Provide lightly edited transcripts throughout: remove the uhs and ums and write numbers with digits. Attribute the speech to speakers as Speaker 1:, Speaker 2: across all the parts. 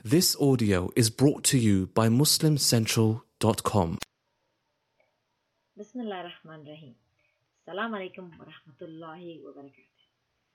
Speaker 1: This audio is brought to you by MuslimCentral.com.
Speaker 2: Bismillah ar-Rahman ar-Rahim. Assalamu alaikum wa rahmatullahi wa barakatuh.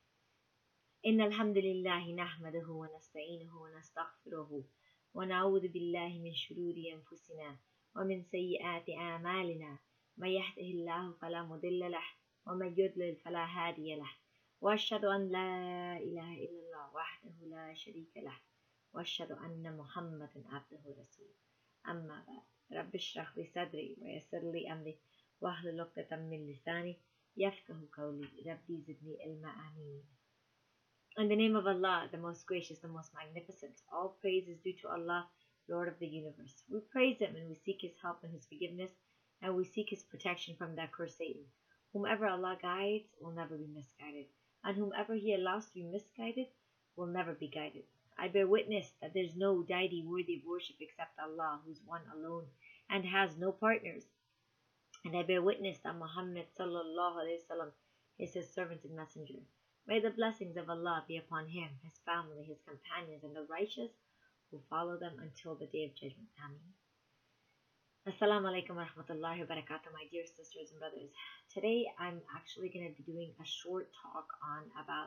Speaker 2: Inna alhamdulillahi nahmaduhu wa nasta'inuhu wa nastaghfiruhu wa na'udhu billahi min shururi anfusina wa min sayyiati a'malina. Man yahdihillahu fala mudilla lahu wa man yudlil fala hadiya lahu. Wa ashhadu an la ilaha illallah wahdahu la sharika lahu. Wa ashhadu anna Muhammadan abduhu wa rasuluh. Amma ba'd. رب اشرح لي صدري ويسر لي أمري واحلل عقدة من لساني يفقهوا قولي ربي زدني علما آمين. In the name of Allah, the most gracious, the most magnificent, all praise is due to Allah, Lord of the universe. We praise Him and we seek His help and His forgiveness, and we seek His protection from that cursed Satan. Whomever Allah guides will never be misguided, and whomever He allows to be misguided will never be guided. I bear witness that there is no deity worthy of worship except Allah, who is one alone and has no partners. And I bear witness that Muhammad sallallahu alaihi wasallam is His servant and messenger. May the blessings of Allah be upon him, his family, his companions, and the righteous who follow them until the day of judgment. Ameen. Assalamu alaikum wa rahmatullahi wa barakatuh, my dear sisters and brothers. Today I'm actually going to be doing a short talk on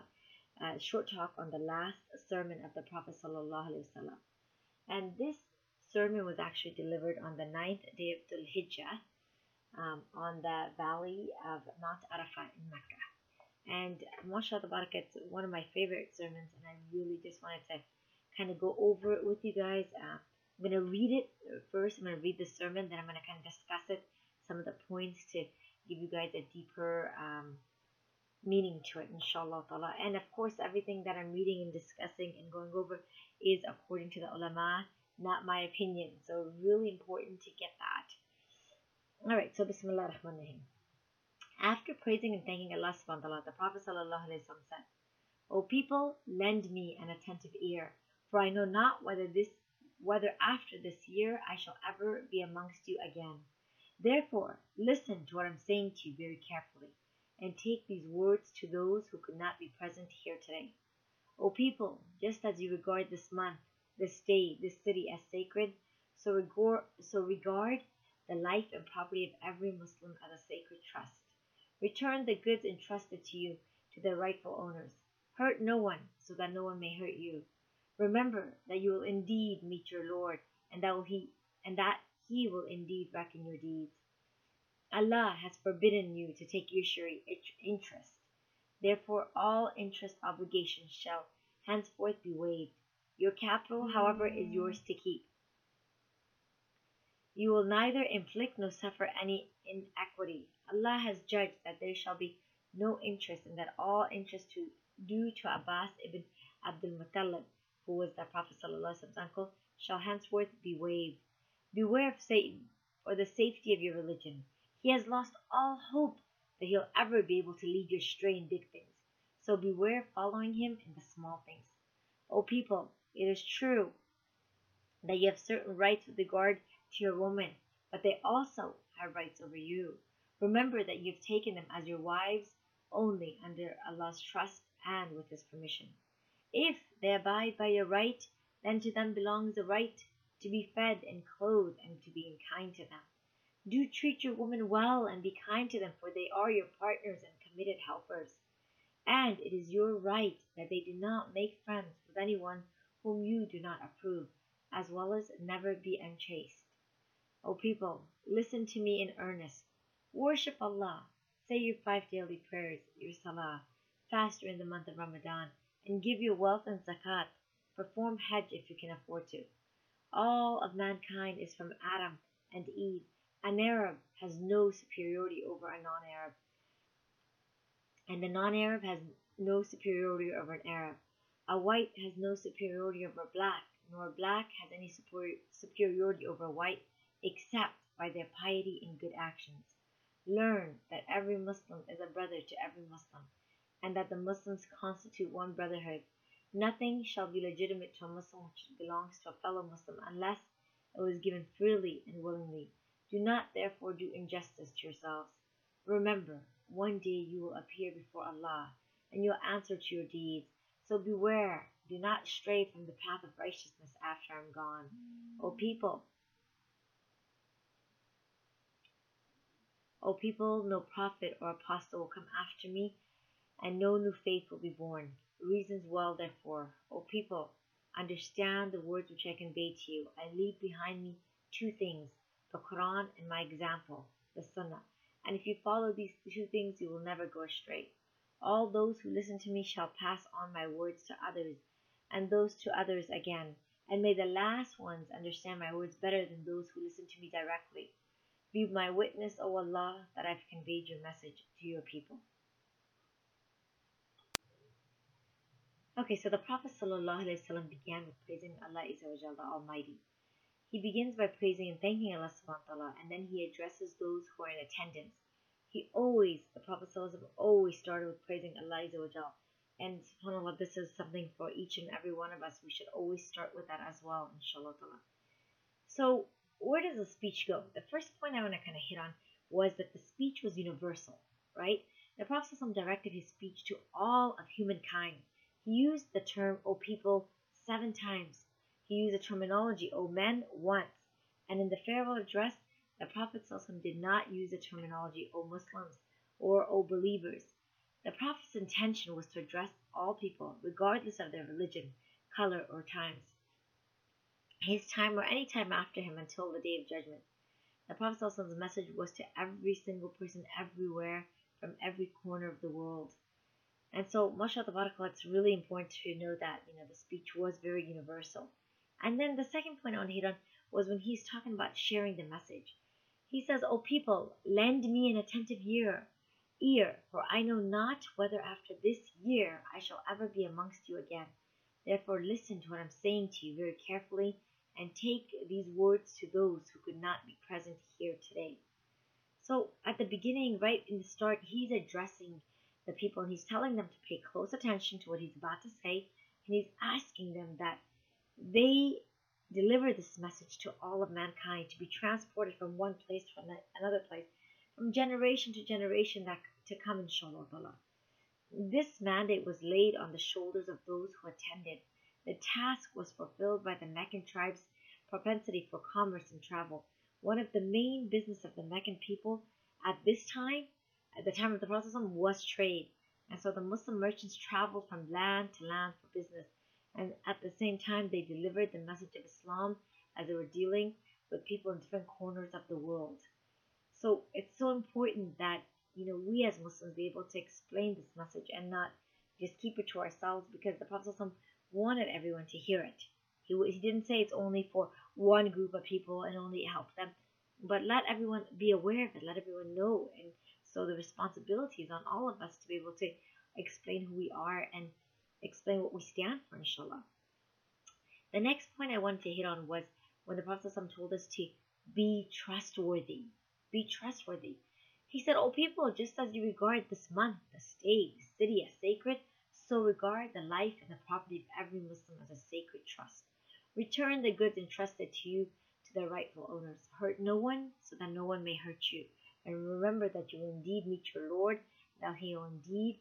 Speaker 2: the last sermon of the Prophet sallallahu alaihi wasallam. And this sermon was actually delivered on the 9th day of Dhul Hijjah on the valley of Mount Arafat in Mecca. And mashallah tabarak, it's one of my favorite sermons, and I really just wanted to kind of go over it with you guys. I'm going to read it first. I'm going to read the sermon, then I'm going to kind of discuss it, some of the points to give you guys a deeper meaning to it, inshallah ta'ala. And of course, everything that I'm reading and discussing and going over is according to the ulama, not my opinion. So really important to get that. Alright, so Bismillah ar-Rahman ar-Rahim. After praising and thanking Allah subhanahu wa ta'ala, the Prophet sallallahu alaihi wasallam said, O people, lend me an attentive ear, for I know not whether after this year I shall ever be amongst you again. Therefore, listen to what I'm saying to you very carefully, and take these words to those who could not be present here today. O people, just as you regard this month, this day, this city as sacred, so regard the life and property of every Muslim as a sacred trust. Return the goods entrusted to you to their rightful owners. Hurt no one, so that no one may hurt you. Remember that you will indeed meet your Lord, and that He will indeed reckon your deeds. Allah has forbidden you to take usury interest. Therefore, all interest obligations shall henceforth be waived. Your capital, however, is yours to keep. You will neither inflict nor suffer any inequity. Allah has judged that there shall be no interest, and that all interest due to Abbas ibn Abdul Muttalib, who was the Prophet ﷺ's uncle, shall henceforth be waived. Beware of Satan, for the safety of your religion. He has lost all hope that he'll ever be able to lead you astray in big things. So beware following him in the small things. O people, it is true that you have certain rights with regard to your woman, but they also have rights over you. Remember that you have taken them as your wives only under Allah's trust and with His permission. If they abide by your right, then to them belongs the right to be fed and clothed and to be kind to them. Do treat your women well and be kind to them, for they are your partners and committed helpers. And it is your right that they do not make friends with anyone whom you do not approve, as well as never be unchaste. O people, listen to me in earnest. Worship Allah, say your 5 daily prayers, your salah, fast during the month of Ramadan, and give your wealth and zakat. Perform hajj if you can afford to. All of mankind is from Adam and Eve. An Arab has no superiority over a non-Arab, and a non-Arab has no superiority over an Arab. A white has no superiority over a black, nor a black has any superiority over a white, except by their piety and good actions. Learn that every Muslim is a brother to every Muslim, and that the Muslims constitute one brotherhood. Nothing shall be legitimate to a Muslim which belongs to a fellow Muslim unless it was given freely and willingly. Do not therefore do injustice to yourselves. Remember, one day you will appear before Allah, and you will answer to your deeds. So beware Do not stray from the path of righteousness after I'm gone. O people, no prophet or apostle will come after me, and no new faith will be born. Reasons well, therefore, O people, understand the words which I convey to you. I leave behind me two things, the Quran and my example, the Sunnah. And if you follow these two things, you will never go astray. All those who listen to me shall pass on my words to others, and those to others again. And may the last ones understand my words better than those who listen to me directly. Be my witness, O Allah, that I've conveyed your message to your people. Okay, so the Prophet ﷺ began with praising Allah Azza the Almighty. He begins by praising and thanking Allah subhanahu wa ta'ala, and then he addresses those who are in attendance. The Prophet ﷺ always started with praising Allah Azza. And subhanAllah, this is something for each and every one of us. We should always start with that as well, inshallah ta'ala. So, where does the speech go? The first point I want to kind of hit on was that the speech was universal, right? The Prophet ﷺ directed his speech to all of humankind. He used the term, O people, 7 times. He used the terminology, O men, once. And in the farewell address, the Prophet ﷺ did not use the terminology, O Muslims, or O believers. The Prophet's intention was to address all people, regardless of their religion, color, or times. His time or any time after him until the Day of Judgment. The Prophet ﷺ's message was to every single person everywhere, from every corner of the world. And so, mashallah tabarakallah, it's really important to know that, the speech was very universal. And then the second point I want to hit on was when he's talking about sharing the message. He says, O people, lend me an attentive ear, for I know not whether after this year I shall ever be amongst you again. Therefore listen to what I'm saying to you very carefully, and take these words to those who could not be present here today. So at the beginning, right in the start, he's addressing the people, and he's telling them to pay close attention to what he's about to say, and he's asking them that they deliver this message to all of mankind, to be transported from one place to another place, from generation to generation to come, inshallah. This mandate was laid on the shoulders of those who attended. The task was fulfilled by the Meccan tribes' propensity for commerce and travel. One of the main business of the Meccan people at this time, at the time of the Prophet, was trade. And so the Muslim merchants traveled from land to land for business. And at the same time, they delivered the message of Islam as they were dealing with people in different corners of the world. So it's so important that, we as Muslims be able to explain this message and not just keep it to ourselves, because the Prophet wanted everyone to hear it. He didn't say it's only for one group of people and only help them, but let everyone be aware of it, let everyone know. And so the responsibility is on all of us to be able to explain who we are and explain what we stand for, inshallah. The next point I wanted to hit on was when the Prophet told us to be trustworthy. Be trustworthy. He said, O people, just as you regard this month, the state, the city as sacred, so regard the life and the property of every Muslim as a sacred trust. Return the goods entrusted to you to their rightful owners. Hurt no one, so that no one may hurt you. And remember that you will indeed meet your Lord, that he will indeed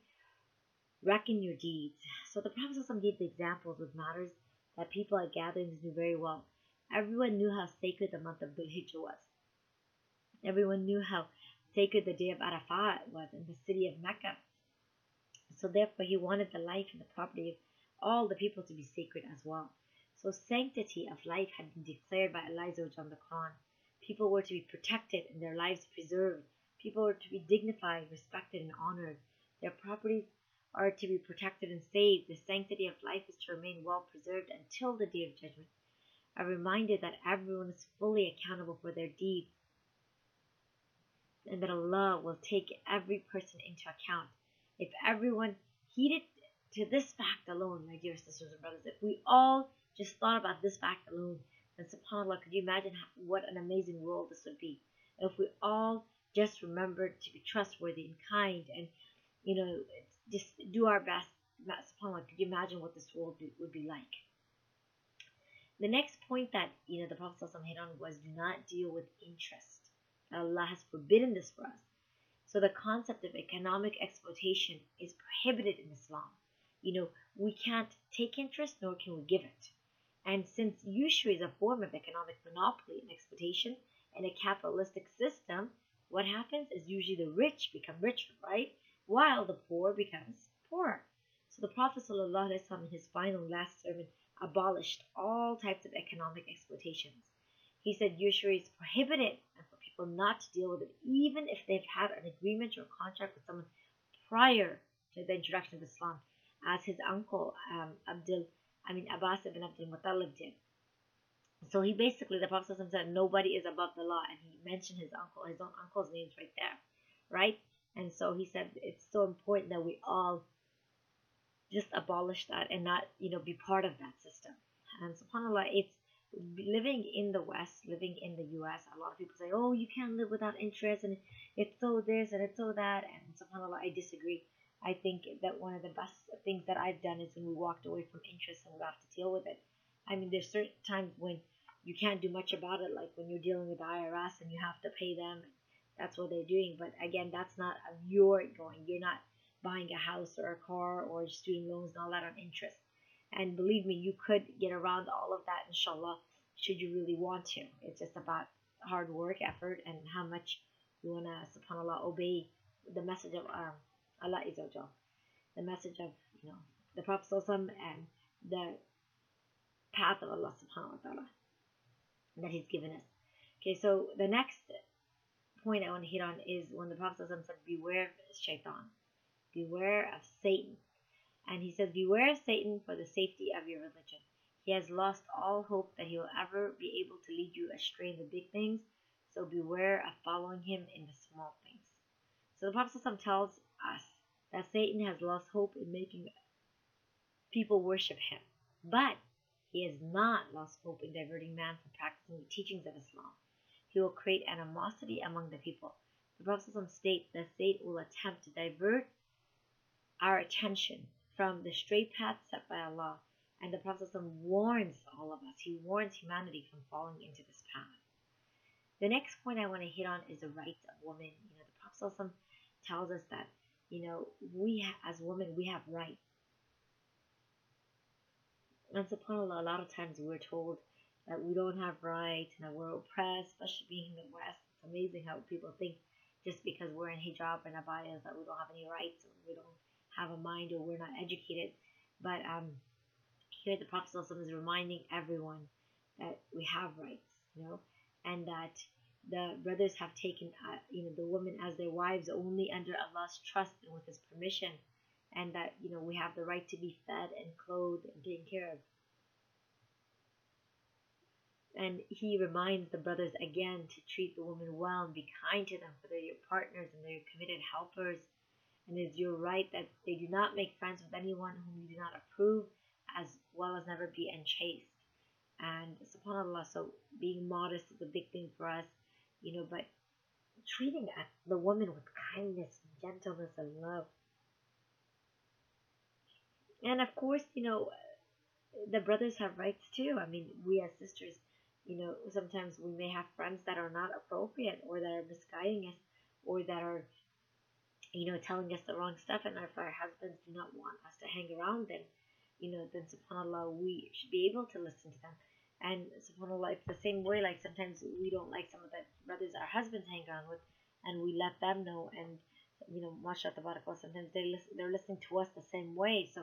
Speaker 2: reckon your deeds. So the Prophet gave the examples with matters that people at gatherings knew very well. Everyone knew how sacred the month of Dhul Hijjah was. Everyone knew how sacred the day of Arafat was in the city of Mecca. So therefore he wanted the life and the property of all the people to be sacred as well. So sanctity of life had been declared by Allah in the Quran. People were to be protected and their lives preserved. People were to be dignified, respected, and honored. Their properties are to be protected and saved. The sanctity of life is to remain well preserved until the Day of Judgment. A reminder that everyone is fully accountable for their deeds, and that Allah will take every person into account. If everyone heeded to this fact alone, my dear sisters and brothers, if we all just thought about this fact alone, then subhanAllah, could you imagine what an amazing world this would be? If we all just remembered to be trustworthy and kind and, just do our best, subhanAllah, could you imagine what this world would be like? The next point that, the Prophet hit on was do not deal with interest. Allah has forbidden this for us. So the concept of economic exploitation is prohibited in Islam. we can't take interest nor can we give it. And since usury is a form of economic monopoly and exploitation in a capitalistic system, what happens is usually the rich become richer, right? While the poor becomes poorer. So the Prophet ﷺ in his final last sermon abolished all types of economic exploitations. He said usury is prohibited and for people not to deal with it, even if they've had an agreement or contract with someone prior to the introduction of Islam, as his uncle Abbas ibn Abdul Muttalib did. So he basically, the Prophet said, nobody is above the law, and he mentioned his own uncle's name's right there, right? And so he said it's so important that we all just abolish that and not, be part of that system. And subhanAllah, it's living in the West, living in the US. A lot of people say, oh, you can't live without interest, and it's so this and it's so that. And subhanAllah, I disagree. I think that one of the best things that I've done is when we walked away from interest and we have to deal with it. I mean, there's certain times when you can't do much about it, like when you're dealing with the IRS and you have to pay them. That's what they're doing. But again, that's not your going. You're not buying a house or a car or student loans and all that on interest. And believe me, you could get around all of that, inshallah, should you really want to. It's just about hard work, effort, and how much you want to, subhanAllah, obey the message of Allah Izzawajal, the message of, the Prophet ﷺ and the path of Allah subhanahu wa ta'ala that he's given us. Okay, so the next point I want to hit on is when the Prophet ﷺ said, beware of shaitan, beware of Satan. And he said, beware of Satan for the safety of your religion. He has lost all hope that he will ever be able to lead you astray in the big things, so beware of following him in the small things. So the Prophet ﷺ tells us that Satan has lost hope in making people worship him, but he has not lost hope in diverting man from practicing the teachings of Islam. He will create animosity among the people. The Prophet ﷺ states that Satan will attempt to divert our attention from the straight path set by Allah, and the Prophet ﷺ warns all of us. He warns humanity from falling into this path. The next point I want to hit on is the rights of women. The Prophet ﷺ tells us that, we as women, we have rights. And subhanAllah, a lot of times we're told that we don't have rights and that we're oppressed, especially being in the West. It's amazing how people think just because we're in hijab and abayas that we don't have any rights, or we don't have a mind, or we're not educated. But here the Prophet ﷺ is reminding everyone that we have rights, and that the brothers have taken, the women as their wives only under Allah's trust and with His permission, and that, we have the right to be fed and clothed and taken care of. And he reminds the brothers again to treat the women well and be kind to them, for they're your partners and they're your committed helpers. And it is your right that they do not make friends with anyone whom you do not approve, as well as never be unchaste. And subhanAllah, so being modest is a big thing for us, but treating the woman with kindness, gentleness, and love. And of course, the brothers have rights too. I mean, we as sisters, sometimes we may have friends that are not appropriate, or that are misguiding us, or that are, telling us the wrong stuff. And if our husbands do not want us to hang around them, then subhanAllah, we should be able to listen to them. And subhanAllah, it's the same way, like sometimes we don't like some of the brothers our husbands hang around with, and we let them know. And, mashallah, tabarakallah, sometimes they're listening to us the same way. So,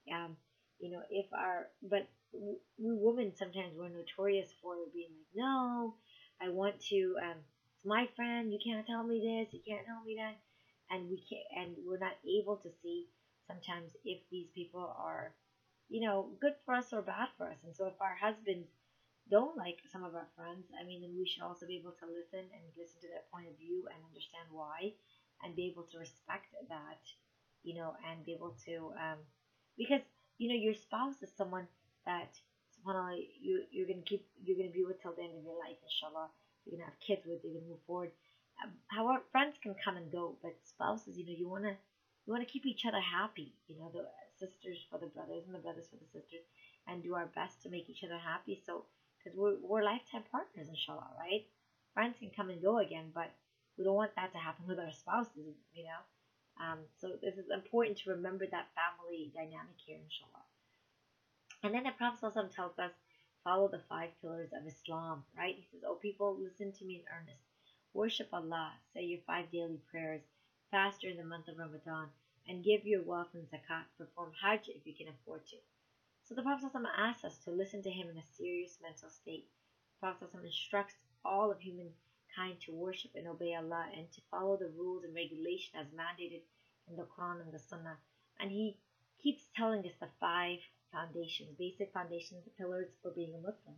Speaker 2: but we women, sometimes we're notorious for being like, no, I want to, it's my friend, you can't tell me this, you can't tell me that. And we're not able to see sometimes if these people are, good for us or bad for us. And so if our husbands don't like some of our friends, then we should also be able to listen to their point of view and understand why, and be able to respect that, and be able to, because, your spouse is someone that, subhanAllah, you're going to be with till the end of your life, inshallah. You're going to have kids with, you're going to move forward. However, friends can come and go, but spouses, you want to keep each other happy, the sisters for the brothers and the brothers for the sisters, and do our best to make each other happy. So, because we're lifetime partners, inshallah, right? Friends can come and go again, but we don't want that to happen with our spouses, So this is important to remember that family dynamic here, inshallah. And then the Prophet ﷺ tells us, follow the 5 pillars of Islam, right? He says, oh people, listen to me in earnest. Worship Allah, say your 5 daily prayers, fast during the month of Ramadan, and give your wealth in zakat, perform hajj if you can afford to. So the Prophet ﷺ asks us to listen to him in a serious mental state. The Prophet ﷺ instructs all of humankind to worship and obey Allah and to follow the rules and regulations as mandated in the Quran and the Sunnah. And he keeps telling us the 5 foundations, basic foundations, the pillars for being a Muslim.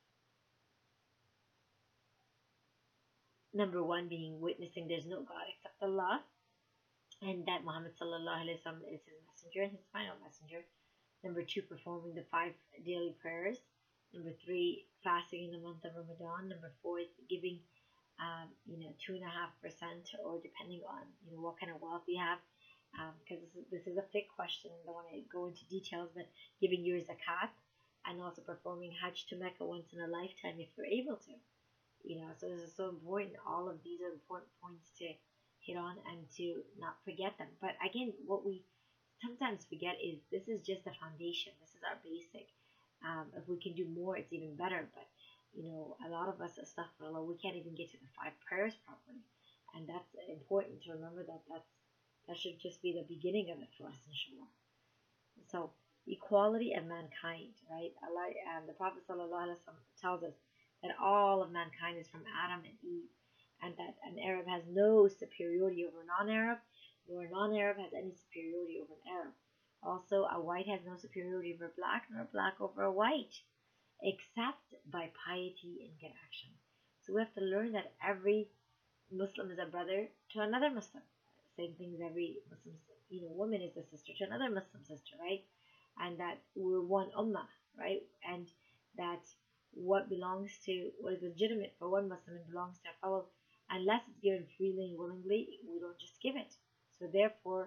Speaker 2: Number 1 being witnessing there's no God except Allah, and that Muhammad sallallahu alaihi wasallam is his messenger and his final messenger. Number 2, performing the 5 daily prayers. Number 3, fasting in the month of Ramadan. Number 4, giving 2.5%, or depending on what kind of wealth you have. Because this is a thick question, I don't want to go into details, but giving your zakat, and also performing hajj to Mecca once in a lifetime if you're able to. So this is so important. All of these are important points to hit on and to not forget them. But again, what we sometimes forget is this is just the foundation. This is our basic. If we can do more, it's even better. But a lot of us, astaghfirullah, we can't even get to the 5 prayers properly, and that's important to remember that should just be the beginning of it for us, inshallah. So equality of mankind, right? Allah, the Prophet ﷺ tells us that all of mankind is from Adam and Eve, and that an Arab has no superiority over a non-Arab, nor a non-Arab has any superiority over an Arab. Also, a white has no superiority over a black, nor a black over a white, except by piety and good action. So we have to learn that every Muslim is a brother to another Muslim. Same thing as every Muslim, woman is a sister to another Muslim sister, right? And that we're one ummah, right? And that what is legitimate for one Muslim belongs to a fellow, unless it's given freely and willingly, we don't just give it. So therefore,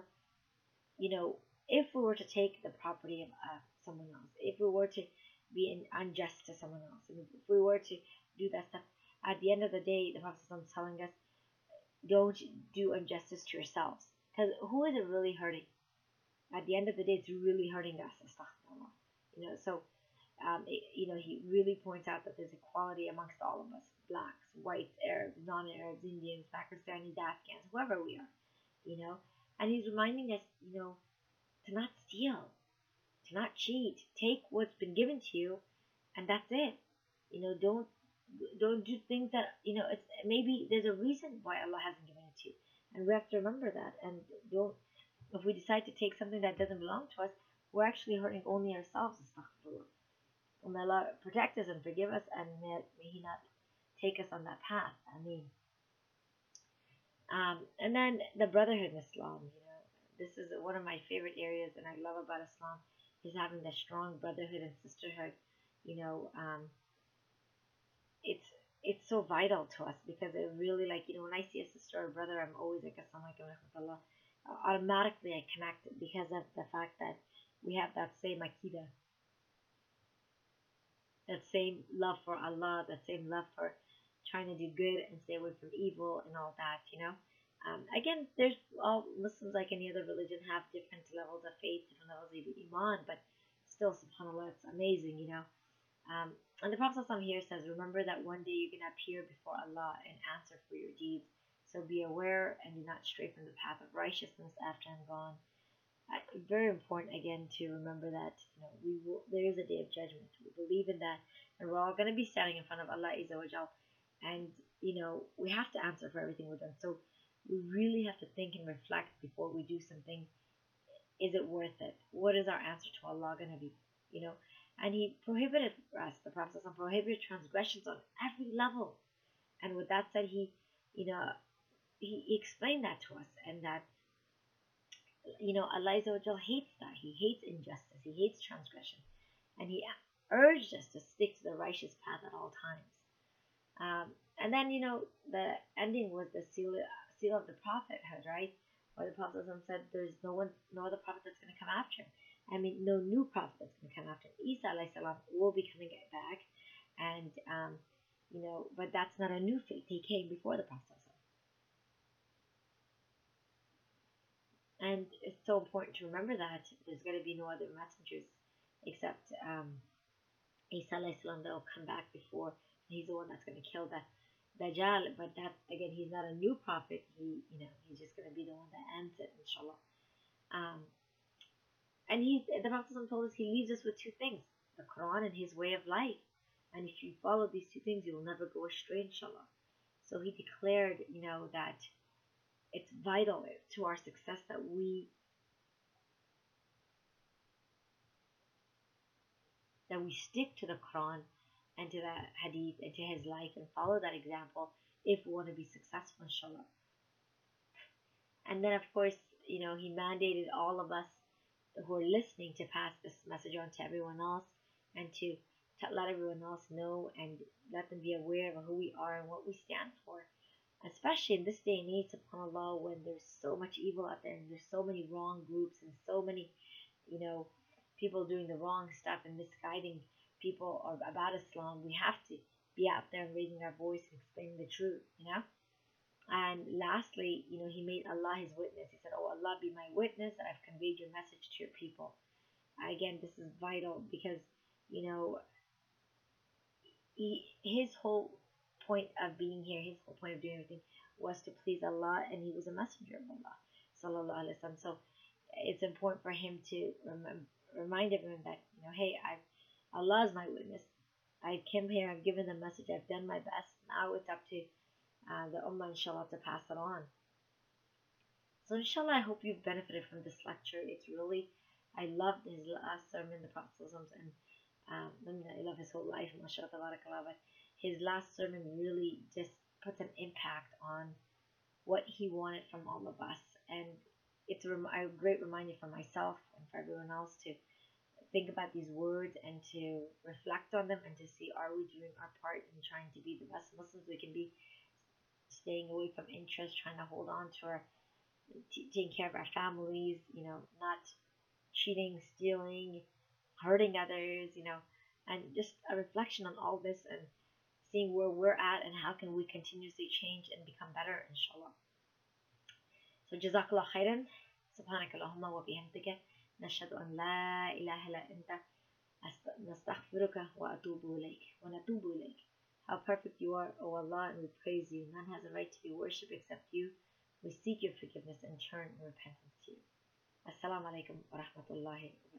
Speaker 2: if we were to take the property of someone else, if we were to be unjust to someone else, and if we were to do that stuff, at the end of the day, the Prophet is telling us, don't do injustice to yourselves. Because who is it really hurting? At the end of the day, it's really hurting us. Astaghfirullah. So, he really points out that there's equality amongst all of us. Blacks, whites, Arabs, non-Arabs, Indians, Pakistanis, Afghans, whoever we are. And he's reminding us, to not steal, to not cheat. Take what's been given to you, and that's it. Don't do things that it's maybe there's a reason why Allah hasn't given it to you, and we have to remember that. And if we decide to take something that doesn't belong to us, we're actually hurting only ourselves. Astaghfirullah. May Allah protect us and forgive us, and may He not take us on that path. Ameen. And then the brotherhood in Islam. This is one of my favorite areas, and I love about Islam is having that strong brotherhood and sisterhood. It's so vital to us, because it really, when I see a sister or brother, I'm always like, Assalamu alaikum wa rahmatullah. Automatically I connect because of the fact that we have that same akidah, that same love for Allah, that same love for trying to do good and stay away from evil and all that. Again, there's all Muslims, like any other religion, have different levels of faith, different levels of iman, but still, subhanAllah, it's amazing. And the Prophet ﷺ here says, remember that one day you're going to appear before Allah and answer for your deeds. So be aware and do not stray from the path of righteousness after I'm gone. Very important, again, to remember that there is a day of judgment. We believe in that, and we're all going to be standing in front of Allah Azza wa Jal, and we have to answer for everything we've done. So we really have to think and reflect before we do something. Is it worth it? What is our answer to Allah going to be? And he prohibited us, the Prophet prohibited transgressions on every level. And with that said, he explained that to us, and that, Allah Azza wa Jal hates that. He hates injustice. He hates transgression. And he urged us to stick to the righteous path at all times. And then, the ending was the seal of the prophethood, right? Where the Prophet said there's no other prophet that's going to come after him. No new prophet that's going to come after him. Isa alayhi salam will be coming back, and but that's not a new faith. He came before the Prophet. And it's so important to remember that there's going to be no other messengers except Isa alayhi salam that will come back before. He's the one that's going to kill the Dajjal. But that again, he's not a new prophet. He's just going to be the one that ends it, inshallah. And the Prophet told us he leaves us with two things: the Quran and his way of life. And if you follow these two things, you will never go astray, inshallah. So he declared, that it's vital to our success that we stick to the Quran and to the Hadith and to his life and follow that example if we want to be successful, inshallah. And then, of course, he mandated all of us who are listening to pass this message on to everyone else and to let everyone else know and let them be aware of who we are and what we stand for. Especially in this day and age, subhanAllah, when there's so much evil out there and there's so many wrong groups and so many, people doing the wrong stuff and misguiding people about Islam, we have to be out there and raising our voice and explaining the truth, And lastly, he made Allah his witness. He said, "Oh, Allah be my witness that I've conveyed your message to your people." Again, this is vital because, his whole point of being here, his whole point of doing everything was to please Allah, and he was a messenger of Allah, sallallahu alaihi wasallam. So it's important for him to remind everyone that, hey, Allah is my witness. I came here, I've given the message, I've done my best. Now it's up to the Ummah, inshallah, to pass it on. So inshallah, I hope you've benefited from this lecture. I loved his last sermon, the Prophet, and I love his whole life, mashallah, tabarakallah, but his last sermon really just puts an impact on what he wanted from all of us. And it's a great reminder for myself and for everyone else to think about these words and to reflect on them and to see, are we doing our part in trying to be the best Muslims we can be, staying away from interest, trying to hold on to taking care of our families, not cheating, stealing, hurting others, and just a reflection on all this and seeing where we're at and how can we continuously change and become better, inshallah. So jazakallah khairan, subhanakallahumma wa bihamdika, nashhadu an la ilaha illa anta, nastaghfiruka wa atubu ilayk. How perfect you are, O Allah, and we praise you. None has a right to be worshipped except you. We seek your forgiveness and turn in repentance to you. Assalamu alaikum wa rahmatullahi wa barakatuh.